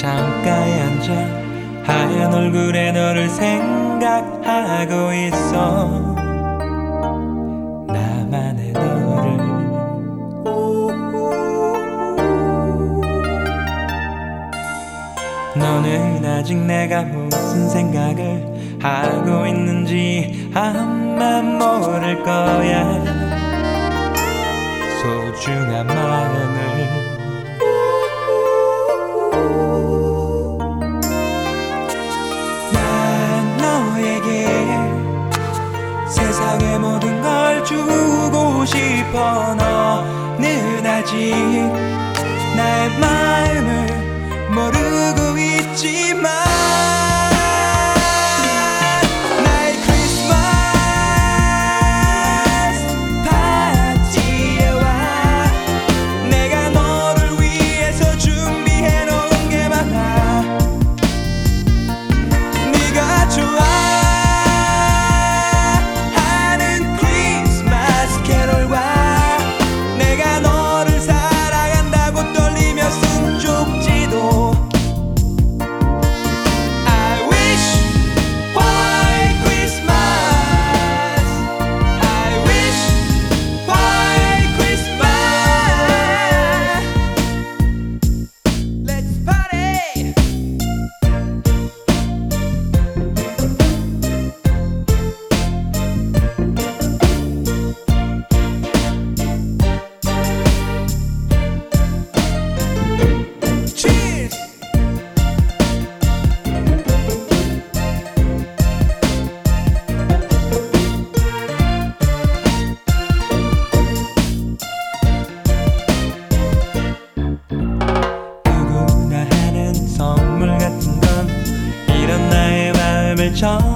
창가에 앉아 하얀 얼굴에 너를 생각하고 있어. 나만의 너를. 너는 아직 내가 무슨 생각을 하고 있는지 아마 모를 거야. 소중한 마음을. 난 너에게 세상의 모든 걸 주고 싶어. 너는 아직 나의 마음을 모르고 있지만 나의 크리스마스 파티에 와. 내가 너를 위해서 준비해 놓은 게 많아. 네가 좋아하는 크리스마스 캐롤과 내가 너를 사랑한다고 떨리며 쓴 쪽지도. I wish white Christmas. I wish white Christmas. Let's party. Cheers. 누구나 하는 선물 같은 건 이런 나의 마음을 전